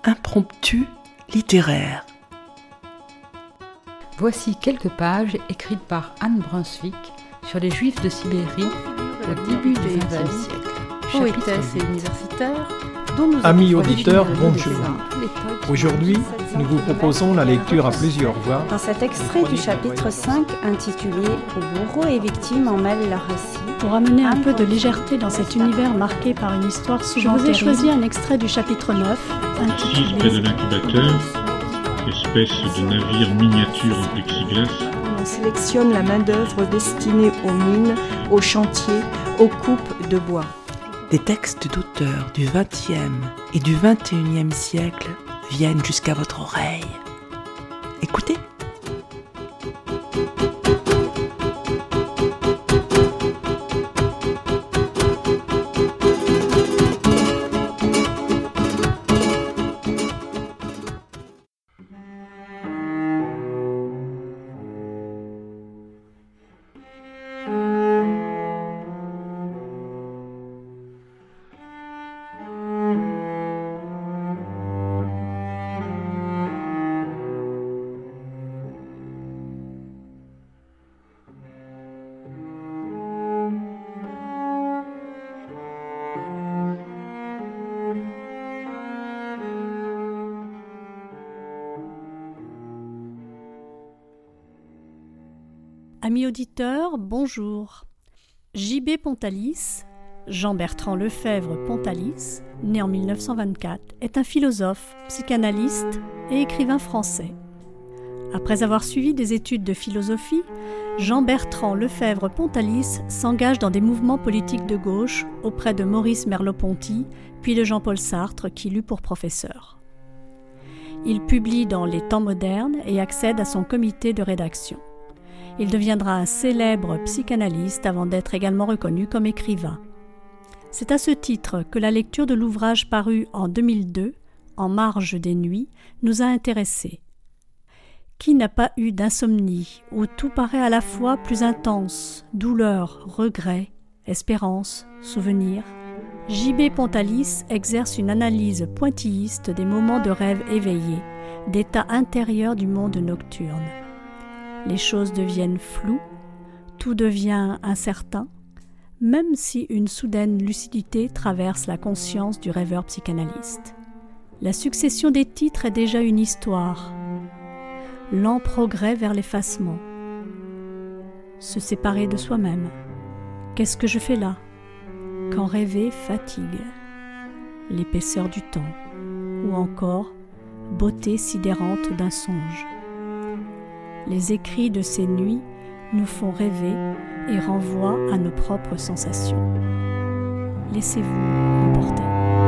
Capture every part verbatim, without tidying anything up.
impromptu littéraire. Voici quelques pages écrites par Anne Brunswick sur les Juifs de Sibérie au début du vingtième siècle. Poétesse et universitaire. Amis auditeurs, bonjour. Aujourd'hui, nous vous proposons la lecture à plusieurs voix. Dans cet extrait du chapitre cinq intitulé « Où bourreaux et victimes emmêlent leurs récits », pour amener un peu de légèreté dans cet univers marqué par une histoire souvent terrible, je vous ai choisi un extrait du chapitre neuf intitulé « Assise près de l'incubateur, espèce de navire miniature en plexiglas ». On sélectionne la main-d'œuvre destinée aux mines, aux chantiers, aux coupes de bois. Des textes d'auteurs du vingtième et du vingt et unième siècle viennent jusqu'à votre oreille. Écoutez. Amis auditeurs, bonjour. J B Pontalis, Jean-Bertrand Lefebvre Pontalis, né en mille neuf cent vingt-quatre, est un philosophe, psychanalyste et écrivain français. Après avoir suivi des études de philosophie, Jean-Bertrand Lefebvre Pontalis s'engage dans des mouvements politiques de gauche auprès de Maurice Merleau-Ponty, puis de Jean-Paul Sartre, qui l'eut pour professeur. Il publie dans Les Temps modernes et accède à son comité de rédaction. Il deviendra un célèbre psychanalyste avant d'être également reconnu comme écrivain. C'est à ce titre que la lecture de l'ouvrage paru en deux mille deux, En marge des nuits, nous a intéressés. Qui n'a pas eu d'insomnie, où tout paraît à la fois plus intense, douleur, regret, espérance, souvenir? J B Pontalis exerce une analyse pointilliste des moments de rêve éveillés, d'état intérieur du monde nocturne. Les choses deviennent floues, tout devient incertain, même si une soudaine lucidité traverse la conscience du rêveur psychanalyste. La succession des titres est déjà une histoire. Lent progrès vers l'effacement. Se séparer de soi-même. Qu'est-ce que je fais là? Quand rêver fatigue. L'épaisseur du temps. Ou encore, beauté sidérante d'un songe. Les écrits de ces nuits nous font rêver et renvoient à nos propres sensations. Laissez-vous emporter.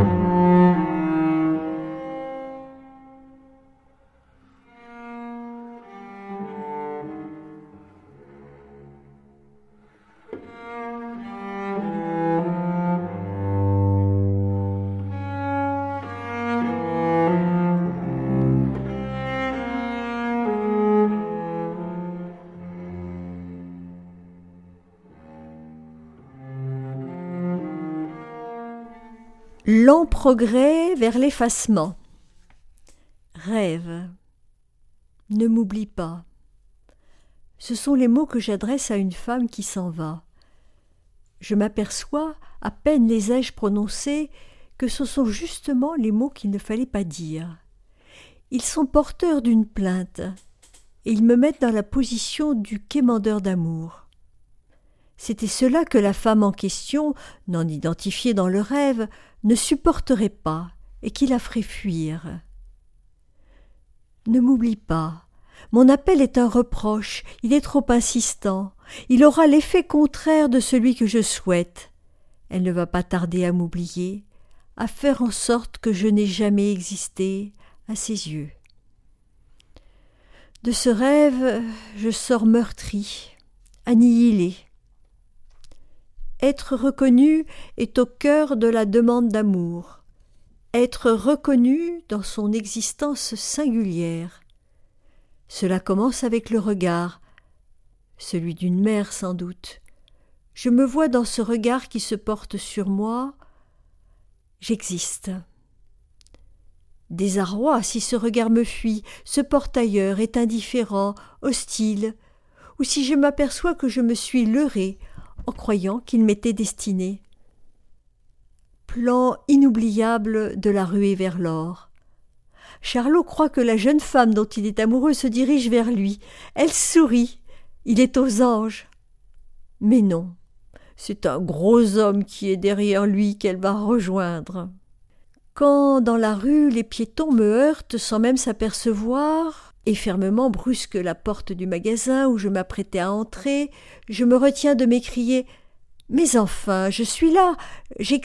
Lent progrès vers l'effacement. Rêve. Ne m'oublie pas. Ce sont les mots que j'adresse à une femme qui s'en va. Je m'aperçois, à peine les ai-je prononcés, que ce sont justement les mots qu'il ne fallait pas dire. Ils sont porteurs d'une plainte, et ils me mettent dans la position du quémandeur d'amour. C'était cela que la femme en question, non identifiée dans le rêve, ne supporterait pas et qui la ferait fuir. Ne m'oublie pas. Mon appel est un reproche, il est trop insistant. Il aura l'effet contraire de celui que je souhaite. Elle ne va pas tarder à m'oublier, à faire en sorte que je n'ai jamais existé à ses yeux. De ce rêve, je sors meurtri, annihilé. Être reconnu est au cœur de la demande d'amour. Être reconnu dans son existence singulière. Cela commence avec le regard, celui d'une mère sans doute. Je me vois dans ce regard qui se porte sur moi. J'existe. Désarroi si ce regard me fuit, se porte ailleurs, est indifférent, hostile, ou si je m'aperçois que je me suis leurrée en croyant qu'il m'était destiné. Plan inoubliable de la ruée vers l'or. Charlot croit que la jeune femme dont il est amoureux se dirige vers lui. Elle sourit. Il est aux anges. Mais non, c'est un gros homme qui est derrière lui qu'elle va rejoindre. Quand, dans la rue, les piétons me heurtent sans même s'apercevoir et fermement brusquent la porte du magasin où je m'apprêtais à entrer, je me retiens de m'écrier « Mais enfin, je suis là, j'existe !»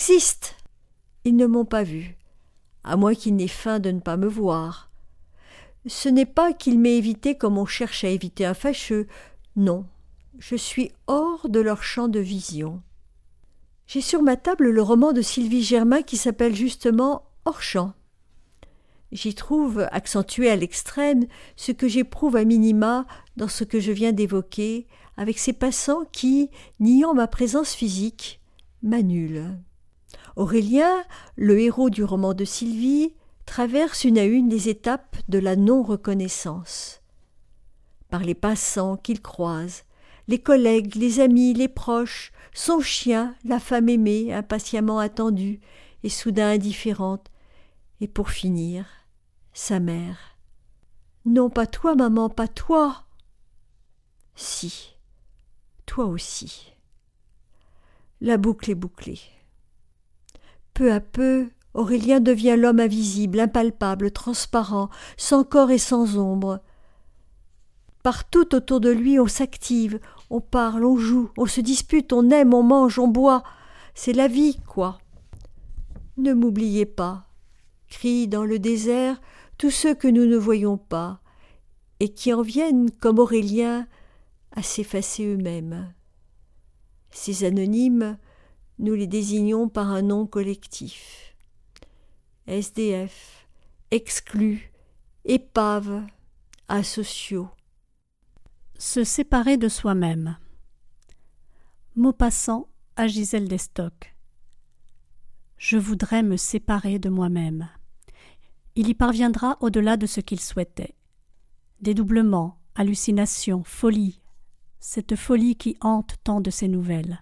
Ils ne m'ont pas vu, à moins qu'ils n'aient feint de ne pas me voir. Ce n'est pas qu'ils m'aient évité comme on cherche à éviter un fâcheux, non, je suis hors de leur champ de vision. J'ai sur ma table le roman de Sylvie Germain qui s'appelle justement « Hors champ ». J'y trouve, accentué à l'extrême, ce que j'éprouve à minima dans ce que je viens d'évoquer, avec ces passants qui, niant ma présence physique, m'annulent. Aurélien, le héros du roman de Sylvie, traverse une à une les étapes de la non-reconnaissance. Par les passants qu'il croise, les collègues, les amis, les proches, son chien, la femme aimée, impatiemment attendue et soudain indifférente, et pour finir, sa mère. Non, pas toi, maman, pas toi. Si, toi aussi. La boucle est bouclée. Peu à peu, Aurélien devient l'homme invisible, impalpable, transparent, sans corps et sans ombre. Partout autour de lui, on s'active, on parle, on joue, on se dispute, on aime, on mange, on boit. C'est la vie, quoi. Ne m'oubliez pas, crient dans le désert tous ceux que nous ne voyons pas, et qui en viennent, comme Aurélien, à s'effacer eux-mêmes. Ces anonymes, nous les désignons par un nom collectif. S D F, exclus, épaves, asociaux. Se séparer de soi-même. Maupassant à Gisèle d'Estoc. Je voudrais me séparer de moi-même. Il y parviendra au-delà de ce qu'il souhaitait. Dédoublement, hallucination, folie, cette folie qui hante tant de ses nouvelles.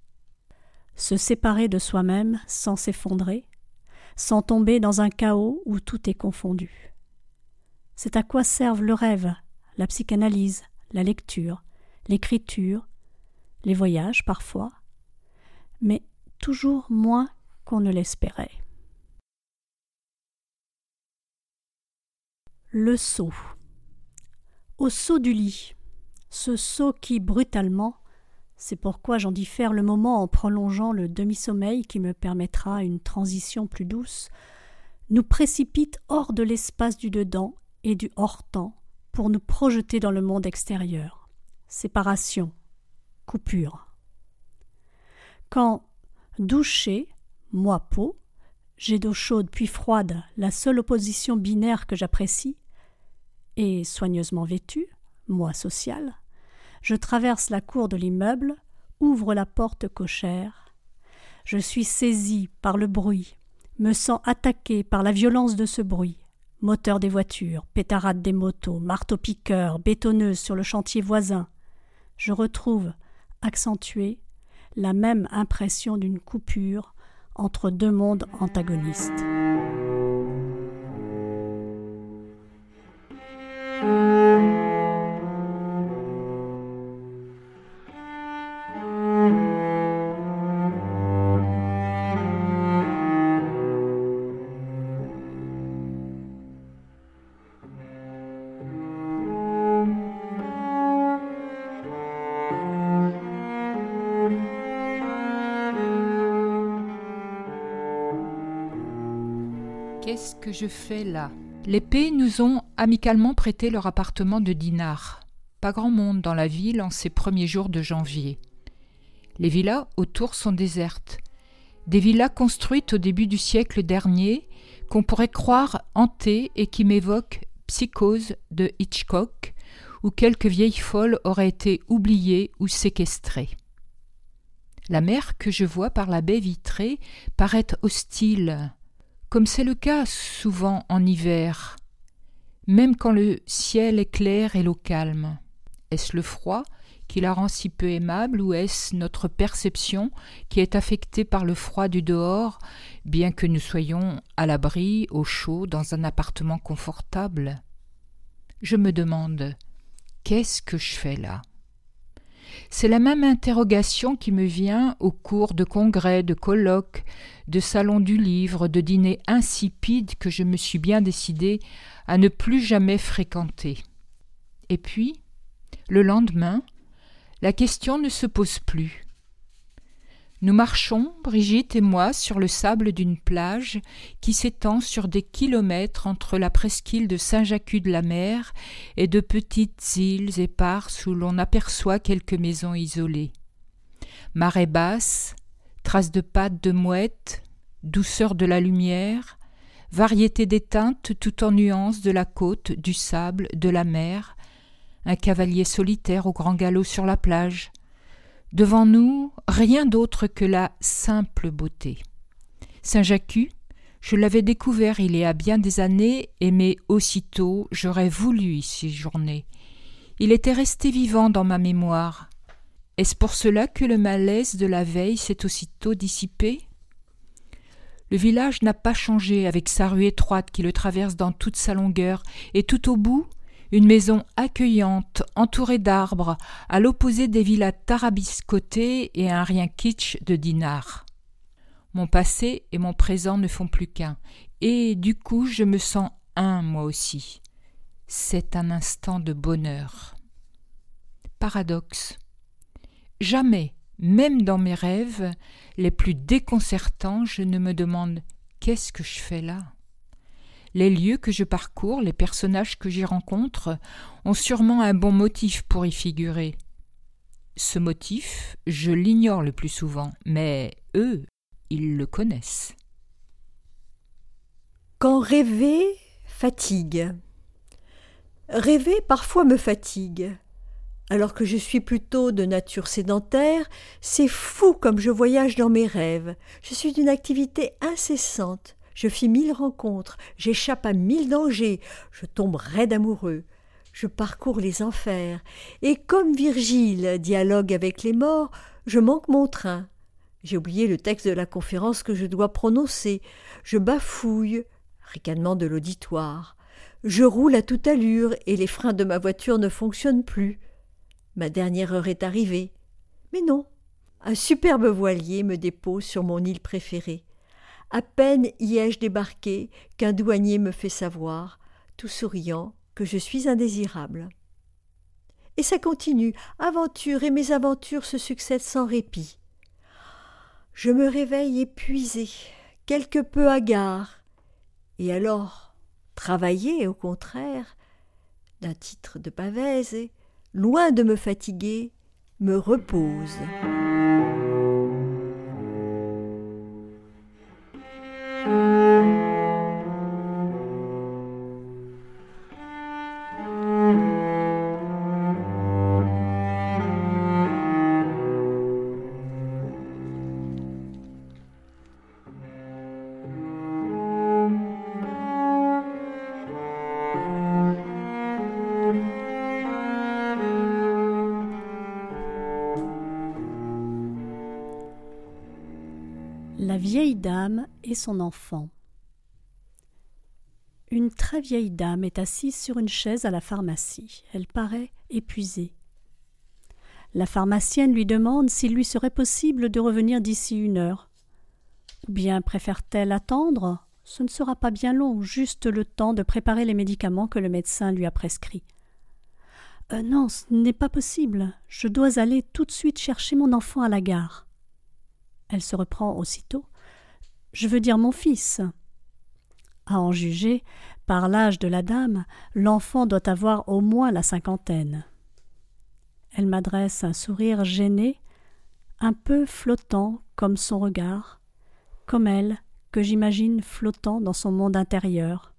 Se séparer de soi-même sans s'effondrer, sans tomber dans un chaos où tout est confondu. C'est à quoi servent le rêve, la psychanalyse, la lecture, l'écriture, les voyages parfois, mais toujours moins qu'on ne l'espérait. Le saut. Au saut du lit, ce saut qui, brutalement, c'est pourquoi j'en diffère le moment en prolongeant le demi-sommeil qui me permettra une transition plus douce, nous précipite hors de l'espace du dedans et du hors-temps pour nous projeter dans le monde extérieur. Séparation, coupure. Quand, douché, moi peau, jet d'eau chaude puis froide, la seule opposition binaire que j'apprécie, et soigneusement vêtu, moi social, je traverse la cour de l'immeuble, ouvre la porte cochère. Je suis saisi par le bruit, me sens attaqué par la violence de ce bruit. Moteur des voitures, pétarade des motos, marteau-piqueur, bétonneuse sur le chantier voisin. Je retrouve, accentuée, la même impression d'une coupure entre deux mondes antagonistes. Qu'est-ce que je fais là ? Les P nous ont amicalement prêté leur appartement de Dinard. Pas grand monde dans la ville en ces premiers jours de janvier. Les villas autour sont désertes. Des villas construites au début du siècle dernier, qu'on pourrait croire hantées et qui m'évoquent Psychose de Hitchcock, où quelques vieilles folles auraient été oubliées ou séquestrées. La mer que je vois par la baie vitrée paraît hostile, comme c'est le cas souvent en hiver, même quand le ciel est clair et l'eau calme. Est-ce le froid qui la rend si peu aimable, ou est-ce notre perception qui est affectée par le froid du dehors, bien que nous soyons à l'abri, au chaud, dans un appartement confortable? Je me demande, qu'est-ce que je fais là? C'est la même interrogation qui me vient au cours de congrès, de colloques, de salons du livre, de dîners insipides que je me suis bien décidée à ne plus jamais fréquenter. Et puis, le lendemain, la question ne se pose plus. Nous marchons, Brigitte et moi, sur le sable d'une plage qui s'étend sur des kilomètres entre la presqu'île de Saint-Jacques-de-la-Mer et de petites îles éparses où l'on aperçoit quelques maisons isolées. Marée basse, traces de pattes de mouettes, douceur de la lumière, variété des teintes tout en nuances de la côte, du sable, de la mer, un cavalier solitaire au grand galop sur la plage. Devant nous, rien d'autre que la simple beauté. Saint-Jacques, je l'avais découvert il y a bien des années, et mais aussitôt j'aurais voulu y séjourner. Il était resté vivant dans ma mémoire. Est-ce pour cela que le malaise de la veille s'est aussitôt dissipé? Le village n'a pas changé avec sa rue étroite qui le traverse dans toute sa longueur, et tout au bout, une maison accueillante, entourée d'arbres, à l'opposé des villas tarabiscotées et un rien kitsch de dinars. Mon passé et mon présent ne font plus qu'un, et du coup je me sens un moi aussi. C'est un instant de bonheur. Paradoxe. Jamais, même dans mes rêves les plus déconcertants, je ne me demande « qu'est-ce que je fais là ?» Les lieux que je parcours, les personnages que j'y rencontre, ont sûrement un bon motif pour y figurer. Ce motif, je l'ignore le plus souvent, mais eux, ils le connaissent. Quand rêver fatigue. Rêver parfois me fatigue. Alors que je suis plutôt de nature sédentaire, c'est fou comme je voyage dans mes rêves. Je suis d'une activité incessante. Je fis mille rencontres, j'échappe à mille dangers, je tombe raide amoureux, je parcours les enfers, et comme Virgile dialogue avec les morts, je manque mon train. J'ai oublié le texte de la conférence que je dois prononcer, je bafouille, ricanement de l'auditoire, je roule à toute allure et les freins de ma voiture ne fonctionnent plus. Ma dernière heure est arrivée. Mais non, un superbe voilier me dépose sur mon île préférée. À peine y ai-je débarqué qu'un douanier me fait savoir, tout souriant, que je suis indésirable. Et ça continue, aventures et mésaventures se succèdent sans répit. Je me réveille épuisée, quelque peu hagard. Et alors, travailler, au contraire, d'un titre de pavèse, loin de me fatiguer, me repose. La vieille dame et son enfant. Une très vieille dame est assise sur une chaise à la pharmacie. Elle paraît épuisée. La pharmacienne lui demande s'il lui serait possible de revenir d'ici une heure. Ou bien préfère-t-elle attendre? Ce ne sera pas bien long, juste le temps de préparer les médicaments que le médecin lui a prescrits. Euh, non, ce n'est pas possible. Je dois aller tout de suite chercher mon enfant à la gare. Elle se reprend aussitôt. Je veux dire mon fils. À en juger, par l'âge de la dame, l'enfant doit avoir au moins la cinquantaine. Elle m'adresse un sourire gêné, un peu flottant comme son regard, comme elle, que j'imagine flottant dans son monde intérieur.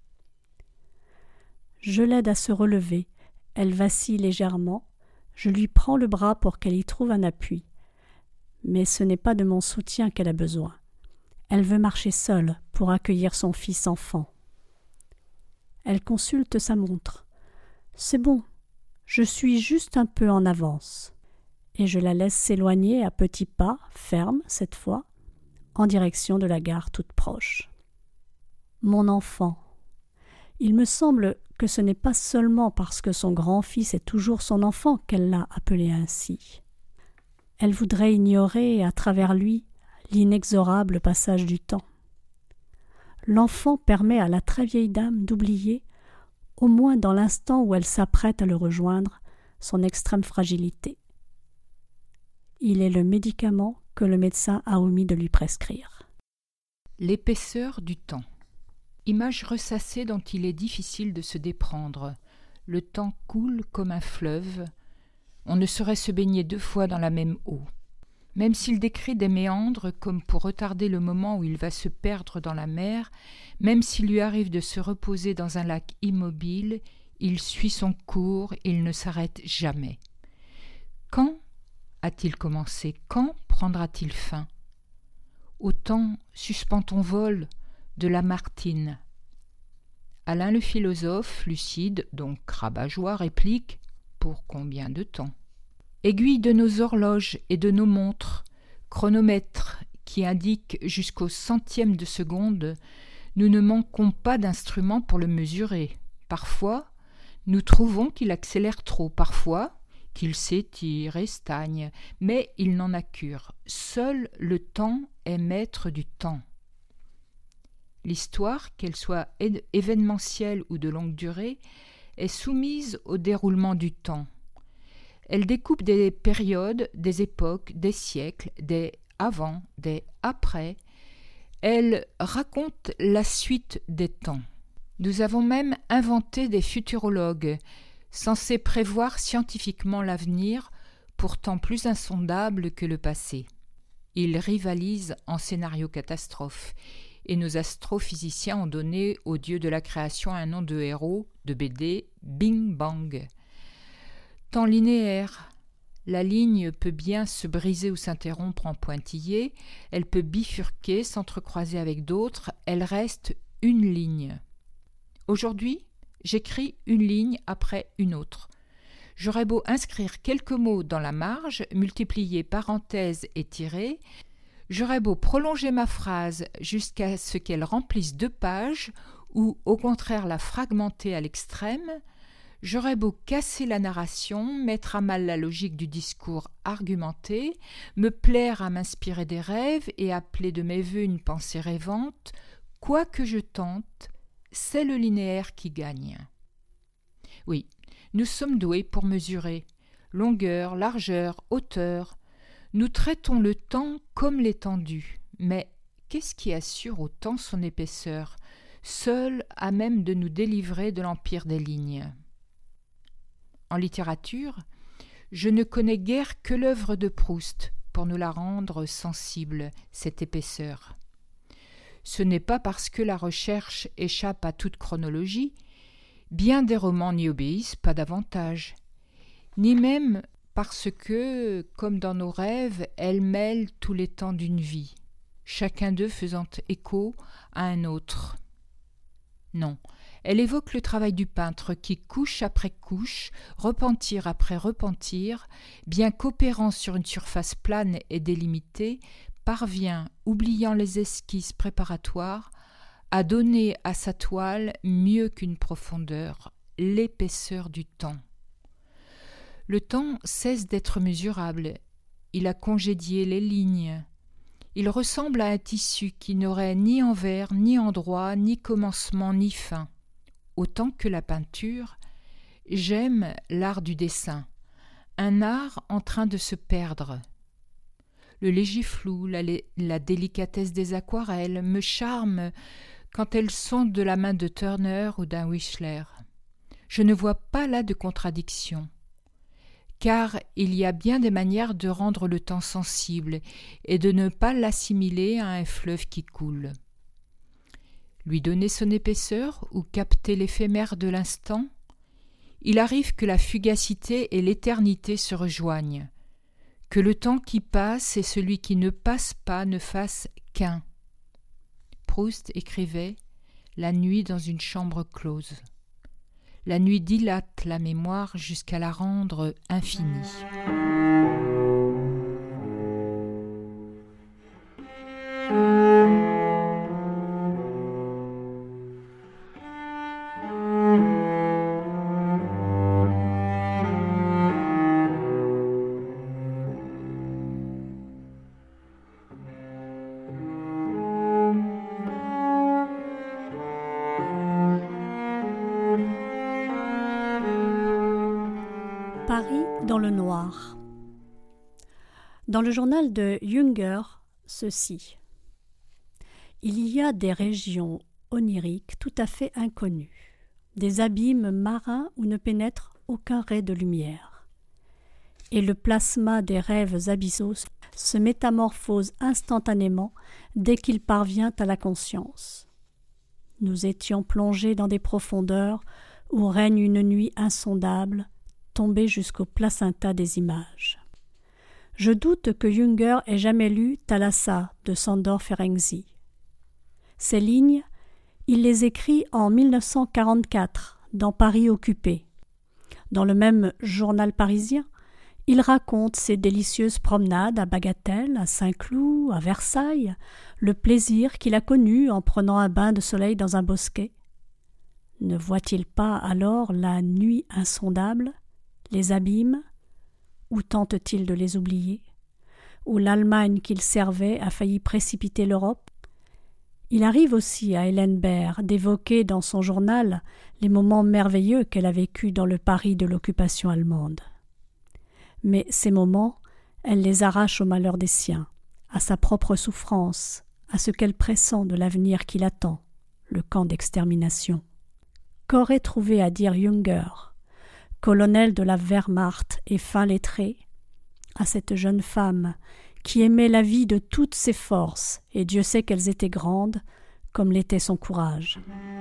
Je l'aide à se relever, elle vacille légèrement, je lui prends le bras pour qu'elle y trouve un appui. Mais ce n'est pas de mon soutien qu'elle a besoin. Elle veut marcher seule pour accueillir son fils enfant. Elle consulte sa montre. C'est bon, je suis juste un peu en avance. Et je la laisse s'éloigner à petits pas, fermes cette fois, en direction de la gare toute proche. Mon enfant. Il me semble que ce n'est pas seulement parce que son grand-fils est toujours son enfant qu'elle l'a appelé ainsi. Elle voudrait ignorer à travers lui l'inexorable passage du temps. L'enfant permet à la très vieille dame d'oublier, au moins dans l'instant où elle s'apprête à le rejoindre, son extrême fragilité. Il est le médicament que le médecin a omis de lui prescrire. L'épaisseur du temps. Image ressassée dont il est difficile de se déprendre. Le temps coule comme un fleuve. On ne saurait se baigner deux fois dans la même eau. Même s'il décrit des méandres comme pour retarder le moment où il va se perdre dans la mer, même s'il lui arrive de se reposer dans un lac immobile, il suit son cours, il ne s'arrête jamais. Quand a-t-il commencé? Quand prendra-t-il fin? Autant suspends ton vol de Lamartine. Alain le philosophe, lucide, donc rabat-joie, réplique « Pour combien de temps ?» Aiguille de nos horloges et de nos montres, chronomètres qui indiquent jusqu'au centième de seconde, nous ne manquons pas d'instruments pour le mesurer. Parfois, nous trouvons qu'il accélère trop, parfois qu'il s'étire et stagne, mais il n'en a cure. Seul le temps est maître du temps. L'histoire, qu'elle soit événementielle ou de longue durée, est soumise au déroulement du temps. Elle découpe des périodes, des époques, des siècles, des avant, des après. Elle raconte la suite des temps. Nous avons même inventé des futurologues, censés prévoir scientifiquement l'avenir, pourtant plus insondable que le passé. Ils rivalisent en scénario catastrophe, et nos astrophysiciens ont donné au dieu de la création un nom de héros, de B D, Bing Bang. Temps linéaire. La ligne peut bien se briser ou s'interrompre en pointillé, elle peut bifurquer, s'entrecroiser avec d'autres, elle reste une ligne. Aujourd'hui, j'écris une ligne après une autre. J'aurais beau inscrire quelques mots dans la marge, multiplier parenthèses et tirer, j'aurais beau prolonger ma phrase jusqu'à ce qu'elle remplisse deux pages, ou au contraire la fragmenter à l'extrême, j'aurais beau casser la narration, mettre à mal la logique du discours argumenté, me plaire à m'inspirer des rêves et appeler de mes voeux une pensée rêvante, quoi que je tente, c'est le linéaire qui gagne. Oui, nous sommes doués pour mesurer longueur, largeur, hauteur. Nous traitons le temps comme l'étendue, mais qu'est-ce qui assure au temps son épaisseur, seul à même de nous délivrer de l'empire des lignes? En littérature, je ne connais guère que l'œuvre de Proust pour nous la rendre sensible, cette épaisseur. Ce n'est pas parce que la recherche échappe à toute chronologie, bien des romans n'y obéissent pas davantage, ni même parce que, comme dans nos rêves, elle mêle tous les temps d'une vie, chacun d'eux faisant écho à un autre. Non, elle évoque le travail du peintre qui, couche après couche, repentir après repentir, bien qu'opérant sur une surface plane et délimitée, parvient, oubliant les esquisses préparatoires, à donner à sa toile mieux qu'une profondeur, l'épaisseur du temps. Le temps cesse d'être mesurable, il a congédié les lignes. Il ressemble à un tissu qui n'aurait ni envers, ni endroit, ni commencement, ni fin. Autant que la peinture, j'aime l'art du dessin, un art en train de se perdre. Le léger flou, la, la délicatesse des aquarelles me charment quand elles sont de la main de Turner ou d'un Whistler. Je ne vois pas là de contradiction, car il y a bien des manières de rendre le temps sensible et de ne pas l'assimiler à un fleuve qui coule. Lui donner son épaisseur ou capter l'éphémère de l'instant, il arrive que la fugacité et l'éternité se rejoignent, que le temps qui passe et celui qui ne passe pas ne fassent qu'un. Proust écrivait « La nuit dans une chambre close ». La nuit dilate la mémoire jusqu'à la rendre infinie. Paris dans le noir. Dans le journal de Jünger, ceci. Il y a des régions oniriques tout à fait inconnues, des abîmes marins où ne pénètre aucun ray de lumière. Et le plasma des rêves abyssaux se métamorphose instantanément dès qu'il parvient à la conscience. Nous étions plongés dans des profondeurs où règne une nuit insondable, tombée jusqu'au placenta des images. Je doute que Jünger ait jamais lu Thalassa de Sándor Ferenczi. Ces lignes, il les écrit en mille neuf cent quarante-quatre, dans Paris occupé. Dans le même journal parisien, il raconte ses délicieuses promenades à Bagatelle, à Saint-Cloud, à Versailles, le plaisir qu'il a connu en prenant un bain de soleil dans un bosquet. Ne voit-il pas alors la nuit insondable, les abîmes, où tente-t-il de les oublier, où l'Allemagne qu'il servait a failli précipiter l'Europe? Il arrive aussi à Hélène Baird d'évoquer dans son journal les moments merveilleux qu'elle a vécus dans le Paris de l'occupation allemande. Mais ces moments, elle les arrache au malheur des siens, à sa propre souffrance, à ce qu'elle pressent de l'avenir qui l'attend, le camp d'extermination. Qu'aurait trouvé à dire Jünger, colonel de la Wehrmacht et fin lettré, à cette jeune femme qui aimait la vie de toutes ses forces, et Dieu sait qu'elles étaient grandes, comme l'était son courage.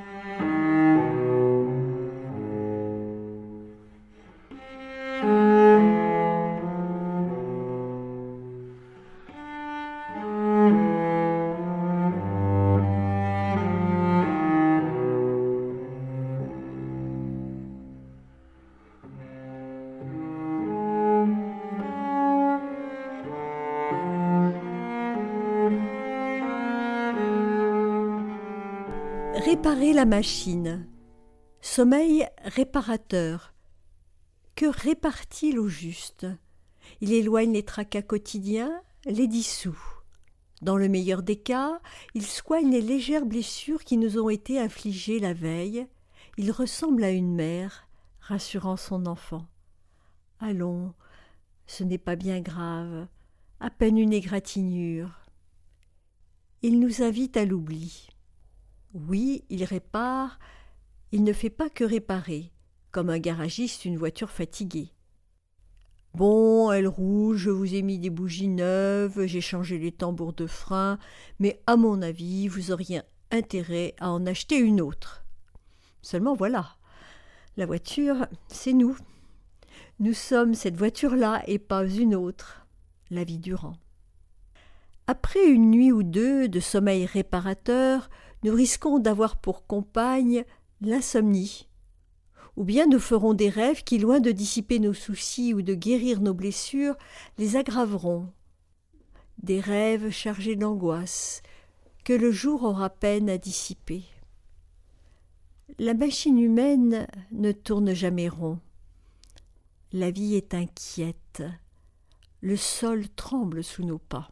Réparer la machine. Sommeil réparateur. Que répare-t-il au juste? Il éloigne les tracas quotidiens, les dissout. Dans le meilleur des cas, il soigne les légères blessures qui nous ont été infligées la veille. Il ressemble à une mère, rassurant son enfant. Allons, ce n'est pas bien grave, à peine une égratignure. Il nous invite à l'oubli. Oui, il répare, il ne fait pas que réparer, comme un garagiste une voiture fatiguée. Bon, elle roule, je vous ai mis des bougies neuves, j'ai changé les tambours de frein, mais à mon avis, vous auriez intérêt à en acheter une autre. Seulement voilà, la voiture, c'est nous. Nous sommes cette voiture-là et pas une autre, la vie durant. Après une nuit ou deux de sommeil réparateur, nous risquons d'avoir pour compagne l'insomnie. Ou bien nous ferons des rêves qui, loin de dissiper nos soucis ou de guérir nos blessures, les aggraveront. Des rêves chargés d'angoisse, que le jour aura peine à dissiper. La machine humaine ne tourne jamais rond. La vie est inquiète. Le sol tremble sous nos pas.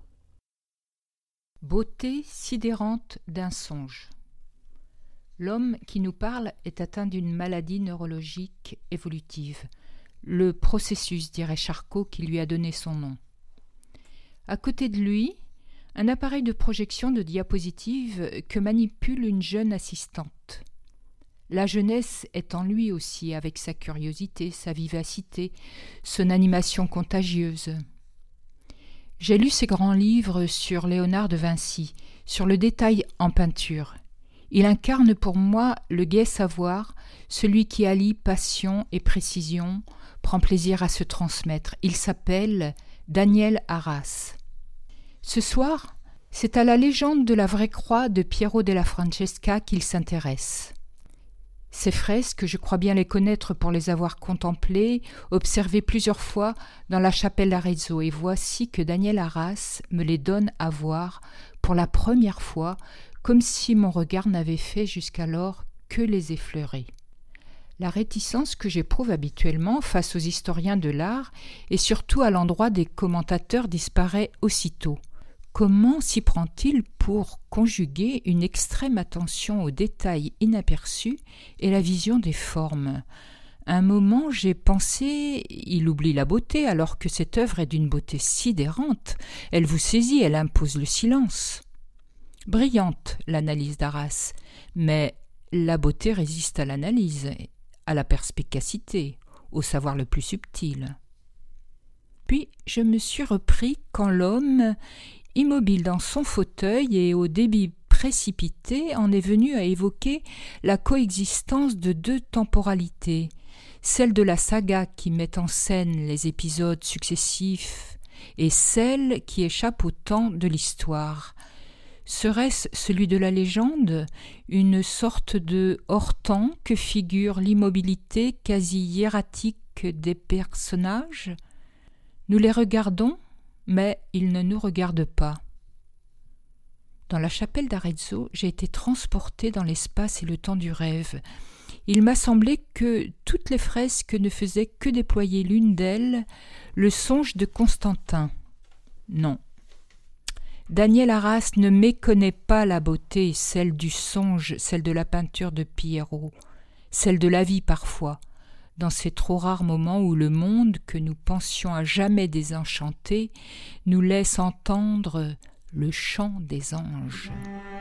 Beauté sidérante d'un songe. L'homme qui nous parle est atteint d'une maladie neurologique évolutive, le processus, dirait Charcot, qui lui a donné son nom. À côté de lui, un appareil de projection de diapositives que manipule une jeune assistante. La jeunesse est en lui aussi, avec sa curiosité, sa vivacité, son animation contagieuse. J'ai lu ses grands livres sur Léonard de Vinci, sur le détail en peinture. Il incarne pour moi le gai savoir, celui qui allie passion et précision, prend plaisir à se transmettre. Il s'appelle Daniel Arras. Ce soir, C'est à la légende de la vraie croix de Piero della Francesca qu'il s'intéresse. Ces fresques, je crois bien les connaître pour les avoir contemplées, observées plusieurs fois dans la chapelle d'Arezzo, et voici que Daniel Arras me les donne à voir pour la première fois, comme si mon regard n'avait fait jusqu'alors que les effleurer. La réticence que j'éprouve habituellement face aux historiens de l'art et surtout à l'endroit des commentateurs disparaît aussitôt. Comment s'y prend-il pour conjuguer une extrême attention aux détails inaperçus et la vision des formes ? Un moment, j'ai pensé, il oublie la beauté alors que cette œuvre est d'une beauté sidérante. Elle vous saisit, elle impose le silence. Brillante, l'analyse d'Arras, mais la beauté résiste à l'analyse, à la perspicacité, au savoir le plus subtil. Puis je me suis repris quand l'homme, immobile dans son fauteuil et au débit précipité, en est venu à évoquer la coexistence de deux temporalités, celle de la saga qui met en scène les épisodes successifs et celle qui échappe au temps de l'histoire. Serait-ce celui de la légende, une sorte de hors-temps que figure l'immobilité quasi hiératique des personnages ? Nous les regardons, mais ils ne nous regardent pas. Dans la chapelle d'Arezzo, j'ai été transporté dans l'espace et le temps du rêve. Il m'a semblé que toutes les fresques ne faisaient que déployer l'une d'elles le songe de Constantin. Non. Daniel Arras ne méconnaît pas la beauté, celle du songe, celle de la peinture de Piero, celle de la vie parfois, dans ces trop rares moments où le monde, que nous pensions à jamais désenchanté, nous laisse entendre le chant des anges.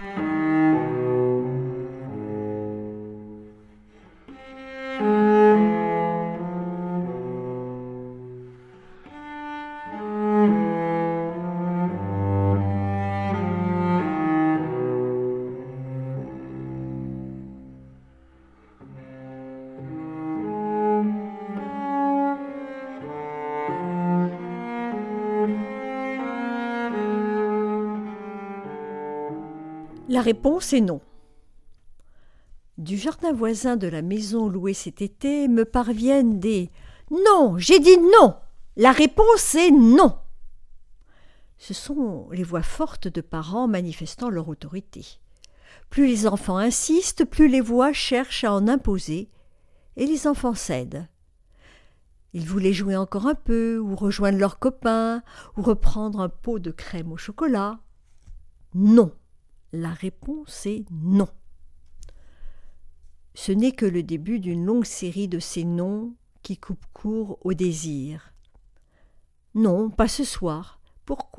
La réponse est non. Du jardin voisin de la maison louée cet été me parviennent des « Non, j'ai dit non ! La réponse est non !» Ce sont les voix fortes de parents manifestant leur autorité. Plus les enfants insistent, plus les voix cherchent à en imposer, et les enfants cèdent. Ils voulaient jouer encore un peu, ou rejoindre leurs copains, ou reprendre un pot de crème au chocolat. Non. La réponse est non. Ce n'est que le début d'une longue série de ces noms qui coupent court au désir. Non, pas ce soir. Pourquoi ?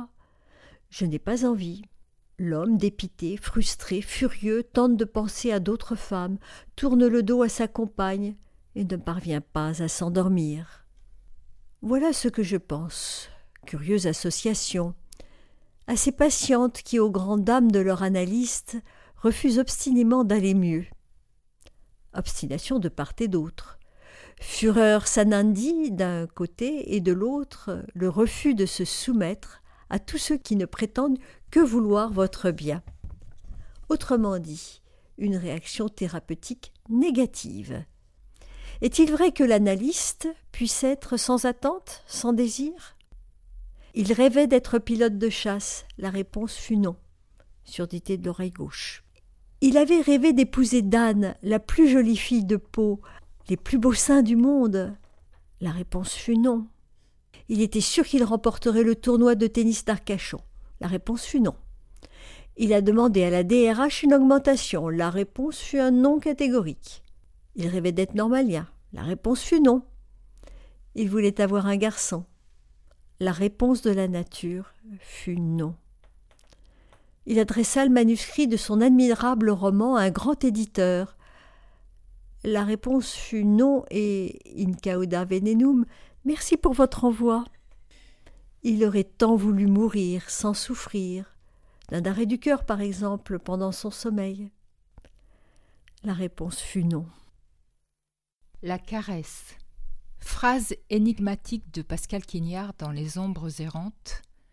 Je n'ai pas envie. L'homme, dépité, frustré, furieux, tente de penser à d'autres femmes, tourne le dos à sa compagne et ne parvient pas à s'endormir. Voilà ce que je pense. Curieuse association. À ces patientes qui, aux grandes dames de leur analyste, refusent obstinément d'aller mieux. Obstination de part et d'autre. Fureur Sanandi d'un côté et de l'autre, le refus de se soumettre à tous ceux qui ne prétendent que vouloir votre bien. Autrement dit, une réaction thérapeutique négative. Est-il vrai que l'analyste puisse être sans attente, sans désir ? Il rêvait d'être pilote de chasse. La réponse fut non. Surdité de l'oreille gauche. Il avait rêvé d'épouser Dan, la plus jolie fille de Pau, les plus beaux seins du monde. La réponse fut non. Il était sûr qu'il remporterait le tournoi de tennis d'Arcachon. La réponse fut non. Il a demandé à la D R H une augmentation. La réponse fut un non catégorique. Il rêvait d'être normalien. La réponse fut non. Il voulait avoir un garçon. La réponse de la nature fut non. Il adressa le manuscrit de son admirable roman à un grand éditeur. La réponse fut non et in cauda venenum, merci pour votre envoi. Il aurait tant voulu mourir sans souffrir, d'un arrêt du cœur par exemple, pendant son sommeil. La réponse fut non. La caresse. Phrase énigmatique de Pascal Quignard dans Les ombres errantes.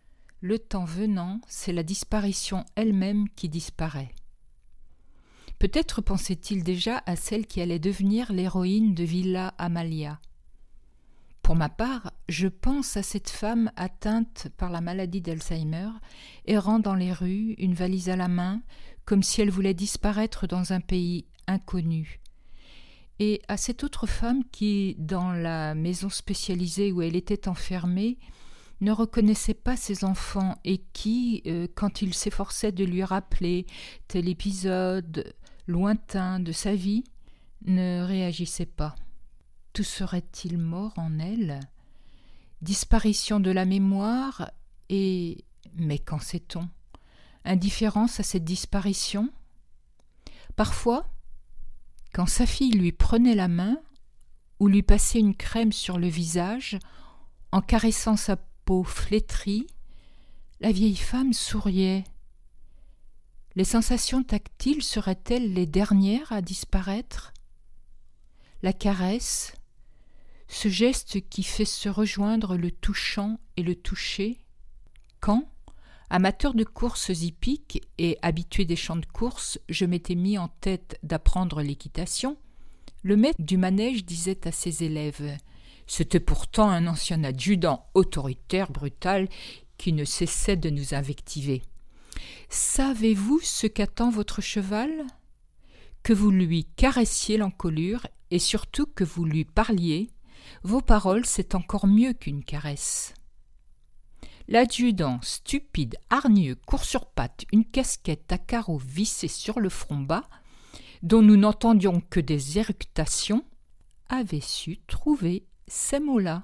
le temps venant, c'est la disparition elle-même qui disparaît. Peut-être pensait-il déjà à celle qui allait devenir l'héroïne de Villa Amalia. Pour ma part, je pense à cette femme atteinte par la maladie d'Alzheimer, errant dans les rues, une valise à la main, comme si elle voulait disparaître dans un pays inconnu. Et à cette autre femme qui, dans la maison spécialisée où elle était enfermée, ne reconnaissait pas ses enfants et qui, euh, quand il s'efforçait de lui rappeler tel épisode lointain de sa vie, ne réagissait pas. Tout serait-il mort en elle? Disparition de la mémoire et... Mais qu'en sait-on? Indifférence à cette disparition? Parfois, quand sa fille lui prenait la main ou lui passait une crème sur le visage, en caressant sa peau flétrie, la vieille femme souriait. Les sensations tactiles seraient-elles les dernières à disparaître? La caresse, ce geste qui fait se rejoindre le touchant et le toucher, quand, amateur de courses hippiques et habitué des champs de course, je m'étais mis en tête d'apprendre l'équitation, le maître du manège disait à ses élèves « C'était pourtant un ancien adjudant autoritaire, brutal, qui ne cessait de nous invectiver. Savez-vous ce qu'attend votre cheval ? Que vous lui caressiez l'encolure et surtout que vous lui parliez. Vos paroles, c'est encore mieux qu'une caresse. » L'adjudant, stupide, hargneux, court sur pattes, une casquette à carreaux vissée sur le front bas, dont nous n'entendions que des éructations, avait su trouver ces mots-là.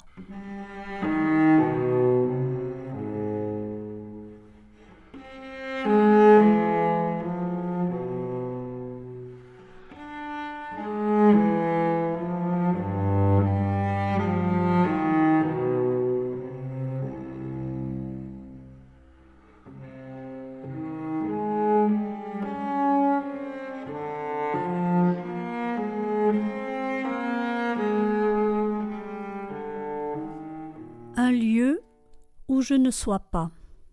Un lieu où je ne sois pas.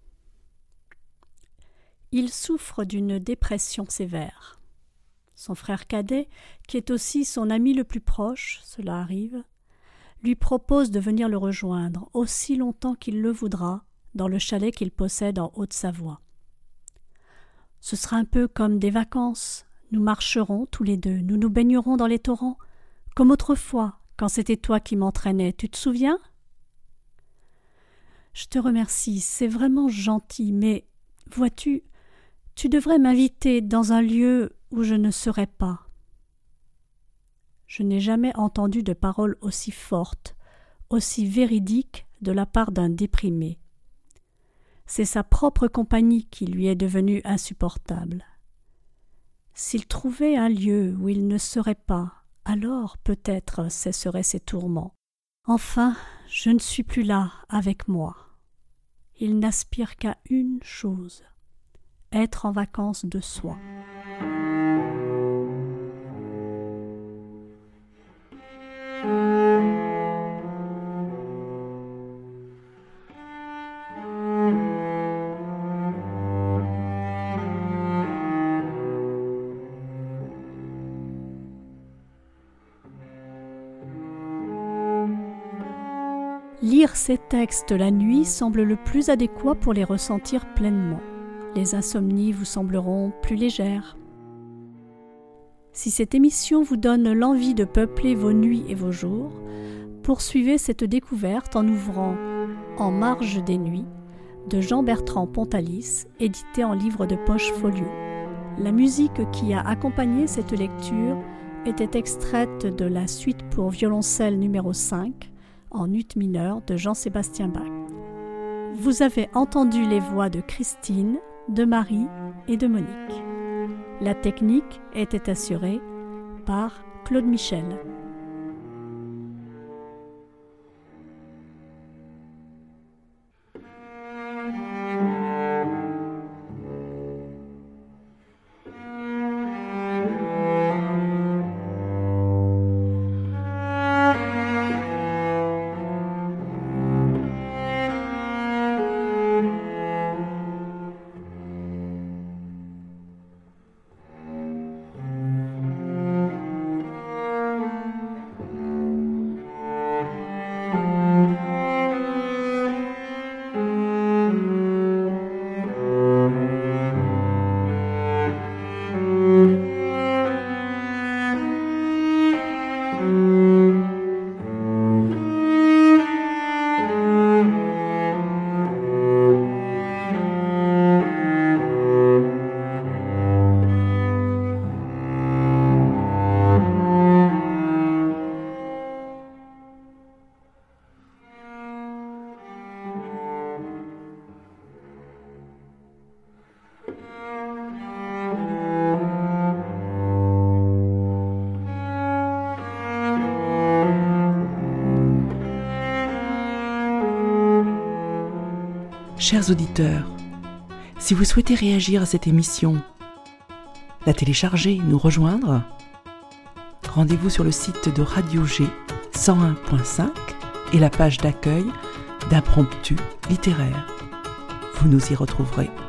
Il souffre d'une dépression sévère. Son frère cadet, qui est aussi son ami le plus proche, cela arrive, lui propose de venir le rejoindre aussi longtemps qu'il le voudra dans le chalet qu'il possède en Haute-Savoie. Ce sera un peu comme des vacances. Nous marcherons tous les deux, nous nous baignerons dans les torrents, comme autrefois, quand c'était toi qui m'entraînais, tu te souviens ? Je te remercie, c'est vraiment gentil, mais, vois-tu, tu devrais m'inviter dans un lieu où je ne serai pas. Je n'ai jamais entendu de paroles aussi fortes, aussi véridiques de la part d'un déprimé. C'est sa propre compagnie qui lui est devenue insupportable. S'il trouvait un lieu où il ne serait pas, alors peut-être cesseraient ses tourments. Enfin, je ne suis plus là avec moi. Il n'aspire qu'à une chose, être en vacances de soi. Lire ces textes la nuit semble le plus adéquat pour les ressentir pleinement. Les insomnies vous sembleront plus légères. Si cette émission vous donne l'envie de peupler vos nuits et vos jours, poursuivez cette découverte en ouvrant « En marge des nuits » de Jean-Bertrand Pontalis, édité en livre de poche folio. La musique qui a accompagné cette lecture était extraite de la suite pour violoncelle numéro cinq, en ut mineur de Jean-Sébastien Bach. Vous avez entendu les voix de Christine, de Marie et de Monique. La technique était assurée par Claude Michel. Chers auditeurs, si vous souhaitez réagir à cette émission, la télécharger, nous rejoindre, rendez-vous sur le site de Radio G cent un point cinq et la page d'accueil d'Impromptu littéraire. Vous nous y retrouverez.